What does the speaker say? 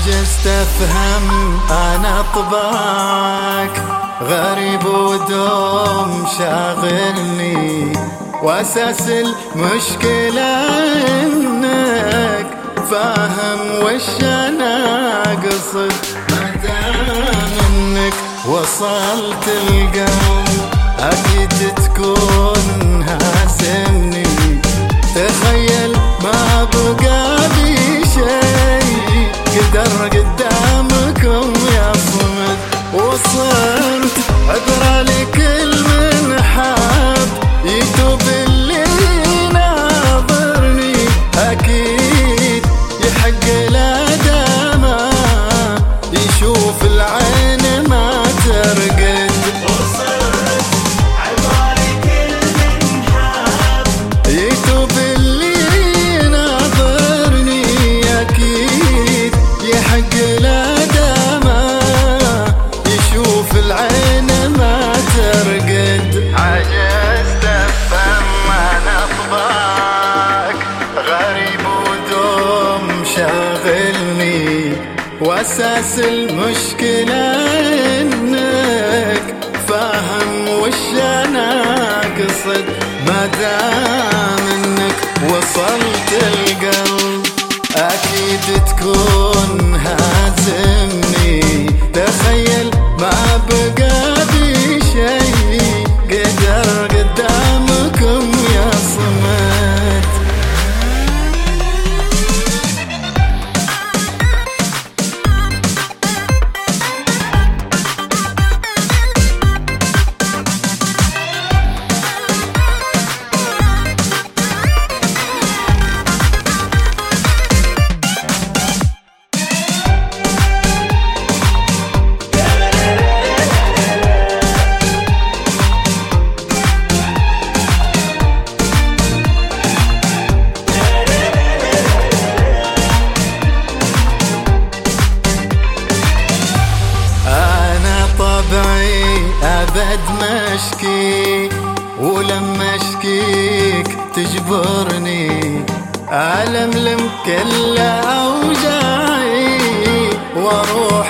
عجزت افهم انا طباعك غريب ودوم شاغلني، واساس المشكلة انك فاهم وش انا اقصد. مادام انك وصلت القلب اكيد تكون هازمني. تخيل ما بقى بي شيء قدر قدامكم يا صمد، وصرت عبرة لكل من حاب يتوب اللي ناظرني. اكيد يحق له دما يشوف العين ما ترقد. وصرت عبرة لكل من حاب يتوب اللي ناظرني، اكيد يحق له دما يشوف العين ما ترقد. عجزت افهم انا طباعك غريب ودوم شاغلني، واساس المشكلة انك فاهم وش انا اقصد. مادام انك وصلت القلب اكيد تكون هازمني. تخيل ما بقى بي شيء قدر قدامكم يا صمد. أبد مشكي، ولما اشكيك تجبرني ألملم كل أوجاعي، واروح